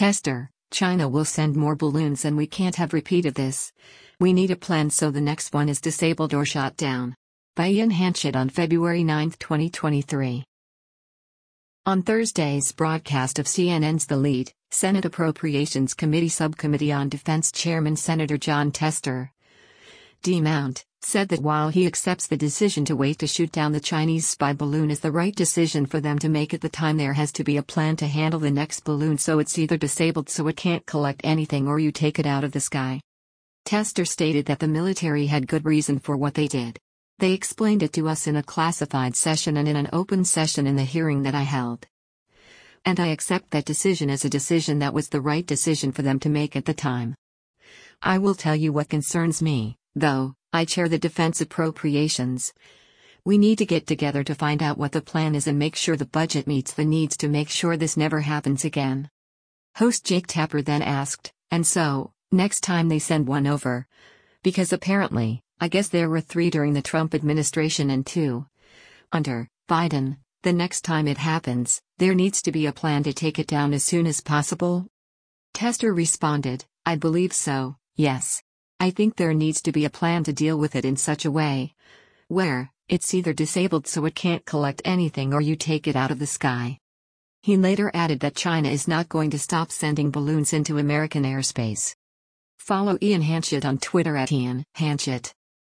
Tester, China will send more balloons and we can't have repeated this. We need a plan so the next one is disabled or shot down. By Ian Hanchett on February 9, 2023. On Thursday's broadcast of CNN's The Lead, Senate Appropriations Committee Subcommittee on Defense Chairman Senator Jon Tester D. Mount said that while he accepts the decision to wait to shoot down the Chinese spy balloon is the right decision for them to make at the time, there has to be a plan to handle the next balloon so it's either disabled so it can't collect anything or you take it out of the sky. Tester stated that the military had good reason for what they did. They explained it to us in a classified session and in an open session in the hearing that I held. And I accept that decision as a decision that was the right decision for them to make at the time. I will tell you what concerns me, though. I chair the Defense Appropriations. We need to get together to find out what the plan is and make sure the budget meets the needs to make sure this never happens again. Host Jake Tapper then asked, and so, next time they send one over? Because apparently, I guess there were 3 during the Trump administration and 2 under Biden. The next time it happens, there needs to be a plan to take it down as soon as possible? Tester responded, I believe so, yes. I think there needs to be a plan to deal with it in such a way where it's either disabled so it can't collect anything or you take it out of the sky. He later added that China is not going to stop sending balloons into American airspace. Follow Ian Hanchett on Twitter at Ian Hanchett.